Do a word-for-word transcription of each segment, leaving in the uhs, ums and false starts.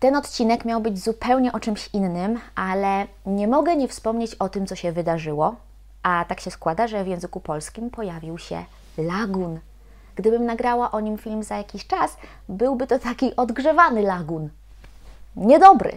Ten odcinek miał być zupełnie o czymś innym, ale nie mogę nie wspomnieć o tym, co się wydarzyło, a tak się składa, że w języku polskim pojawił się lagun. Gdybym nagrała o nim film za jakiś czas, byłby to taki odgrzewany lagun. Niedobry.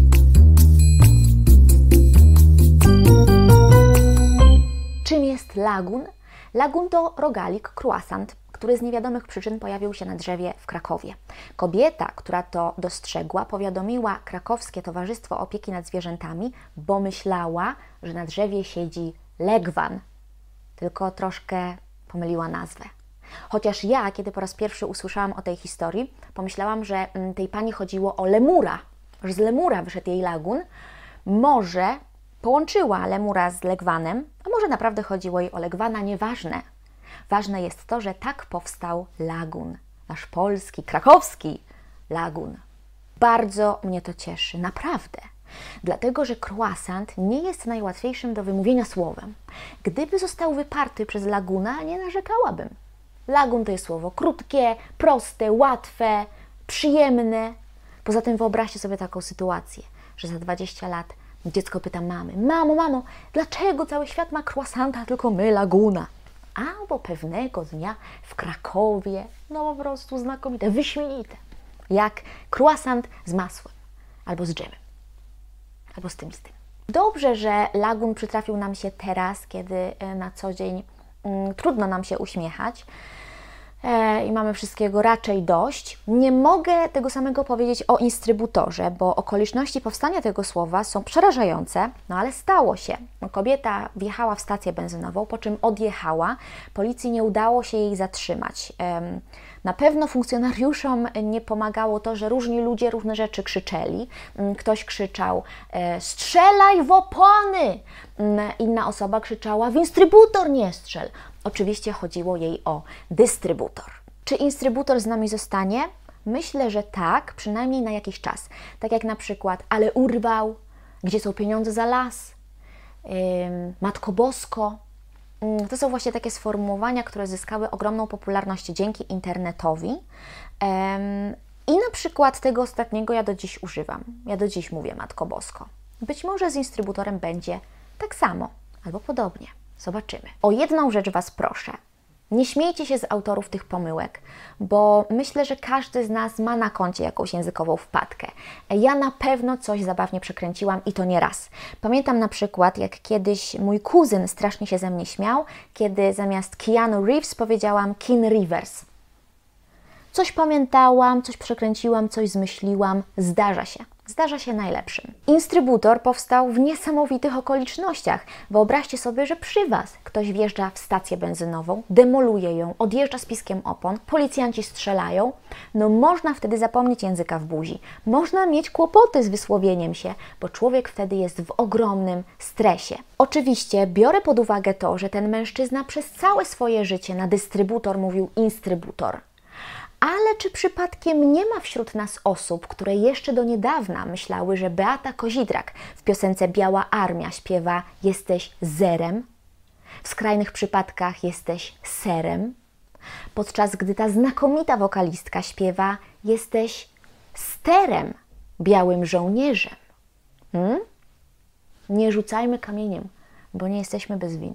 Czym jest lagun? Lagun to rogalik, croissant, który z niewiadomych przyczyn pojawił się na drzewie w Krakowie. Kobieta, która to dostrzegła, powiadomiła krakowskie Towarzystwo Opieki nad Zwierzętami, bo myślała, że na drzewie siedzi legwan. Tylko troszkę pomyliła nazwę. Chociaż ja, kiedy po raz pierwszy usłyszałam o tej historii, pomyślałam, że tej pani chodziło o lemura, że z lemura wyszedł jej lagun. Może połączyła lemura z legwanem, a może naprawdę chodziło jej o legwana, nieważne. Ważne jest to, że tak powstał lagun, nasz polski, krakowski lagun. Bardzo mnie to cieszy, naprawdę. Dlatego, że croissant nie jest najłatwiejszym do wymówienia słowem. Gdyby został wyparty przez laguna, nie narzekałabym. Lagun to jest słowo krótkie, proste, łatwe, przyjemne. Poza tym wyobraźcie sobie taką sytuację, że za dwadzieścia lat dziecko pyta mamy: mamo, mamo, dlaczego cały świat ma croissanta, a tylko my laguna? Albo pewnego dnia w Krakowie, no po prostu znakomite, wyśmienite, jak croissant z masłem, albo z dżemem, albo z tym i z tym. Dobrze, że lagun przytrafił nam się teraz, kiedy na co dzień mm, trudno nam się uśmiechać e, i mamy wszystkiego raczej dość. Nie mogę tego samego powiedzieć o instrybutorze, bo okoliczności powstania tego słowa są przerażające, no ale stało się. Kobieta wjechała w stację benzynową, po czym odjechała. Policji nie udało się jej zatrzymać. Na pewno funkcjonariuszom nie pomagało to, że różni ludzie różne rzeczy krzyczeli. Ktoś krzyczał: strzelaj w opony! Inna osoba krzyczała: w instrybutor nie strzel! Oczywiście chodziło jej o dystrybutor. Czy instrybutor z nami zostanie? Myślę, że tak, przynajmniej na jakiś czas. Tak jak na przykład: ale urwał, gdzie są pieniądze za las, yy, Matko Bosko. Yy, to są właśnie takie sformułowania, które zyskały ogromną popularność dzięki internetowi. Yy, I na przykład tego ostatniego ja do dziś używam. Ja do dziś mówię Matko Bosko. Być może z instrybutorem będzie tak samo, albo podobnie. Zobaczymy. O jedną rzecz Was proszę. Nie śmiejcie się z autorów tych pomyłek, bo myślę, że każdy z nas ma na koncie jakąś językową wpadkę. Ja na pewno coś zabawnie przekręciłam i to nie raz. Pamiętam na przykład, jak kiedyś mój kuzyn strasznie się ze mnie śmiał, kiedy zamiast Keanu Reeves powiedziałam Keanu Rivers. Coś pamiętałam, coś przekręciłam, coś zmyśliłam. Zdarza się. Zdarza się najlepszym. Instrybutor powstał w niesamowitych okolicznościach. Wyobraźcie sobie, że przy Was ktoś wjeżdża w stację benzynową, demoluje ją, odjeżdża z piskiem opon, policjanci strzelają. No można wtedy zapomnieć języka w buzi. Można mieć kłopoty z wysłowieniem się, bo człowiek wtedy jest w ogromnym stresie. Oczywiście biorę pod uwagę to, że ten mężczyzna przez całe swoje życie na dystrybutor mówił instrybutor. Ale czy przypadkiem nie ma wśród nas osób, które jeszcze do niedawna myślały, że Beata Kozidrak w piosence Biała Armia śpiewa jesteś zerem? W skrajnych przypadkach jesteś serem? Podczas gdy ta znakomita wokalistka śpiewa jesteś sterem, białym żołnierzem. Hmm? Nie rzucajmy kamieniem, bo nie jesteśmy bez winy.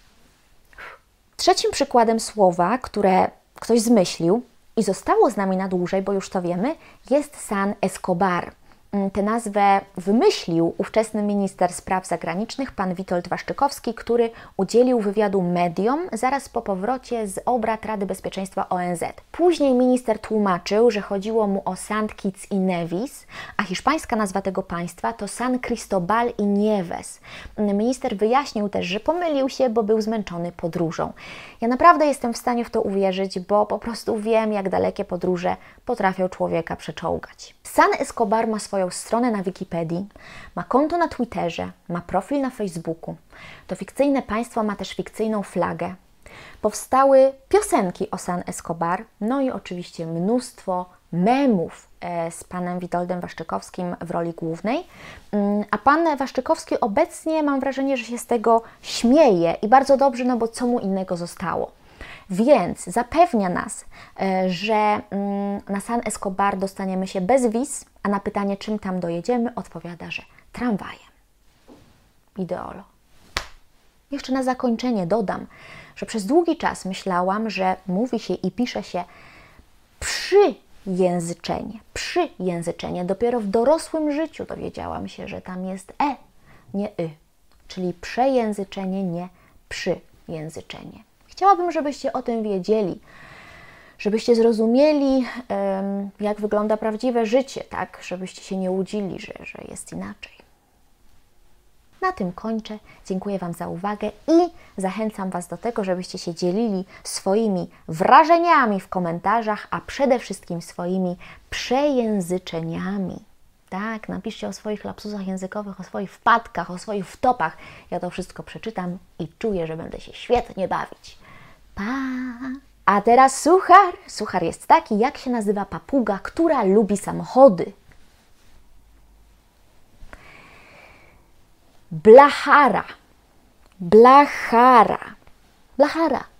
Trzecim przykładem słowa, które ktoś zmyślił i zostało z nami na dłużej, bo już to wiemy, jest San Escobar. Tę nazwę wymyślił ówczesny minister spraw zagranicznych, pan Witold Waszczykowski, który udzielił wywiadu mediom zaraz po powrocie z obrad Rady Bezpieczeństwa O N Z. Później minister tłumaczył, że chodziło mu o Sant Kitts i Nevis, a hiszpańska nazwa tego państwa to San Cristobal y Nieves. Minister wyjaśnił też, że pomylił się, bo był zmęczony podróżą. Ja naprawdę jestem w stanie w to uwierzyć, bo po prostu wiem, jak dalekie podróże potrafią człowieka przeczołgać. San Escobar ma swoją stronę na Wikipedii, ma konto na Twitterze, ma profil na Facebooku. To fikcyjne państwo ma też fikcyjną flagę. Powstały piosenki o San Escobar, no i oczywiście mnóstwo memów z panem Witoldem Waszczykowskim w roli głównej. A pan Waszczykowski obecnie, mam wrażenie, że się z tego śmieje i bardzo dobrze, no bo co mu innego zostało. Więc zapewnia nas, że na San Escobar dostaniemy się bez wiz, a na pytanie, czym tam dojedziemy, odpowiada, że tramwajem. Ideolo. Jeszcze na zakończenie dodam, że przez długi czas myślałam, że mówi się i pisze się przyjęzyczenie, przyjęzyczenie. Dopiero w dorosłym życiu dowiedziałam się, że tam jest e, nie y, czyli przejęzyczenie, nie przyjęzyczenie. Chciałabym, żebyście o tym wiedzieli, żebyście zrozumieli, jak wygląda prawdziwe życie, tak? Żebyście się nie łudzili, że, że jest inaczej. Na tym kończę. Dziękuję Wam za uwagę i zachęcam Was do tego, żebyście się dzielili swoimi wrażeniami w komentarzach, a przede wszystkim swoimi przejęzyczeniami. Tak, napiszcie o swoich lapsusach językowych, o swoich wpadkach, o swoich wtopach. Ja to wszystko przeczytam i czuję, że będę się świetnie bawić. Pa! A teraz suchar. Suchar jest taki, jak się nazywa papuga, która lubi samochody. Blachara. Blachara. Blachara.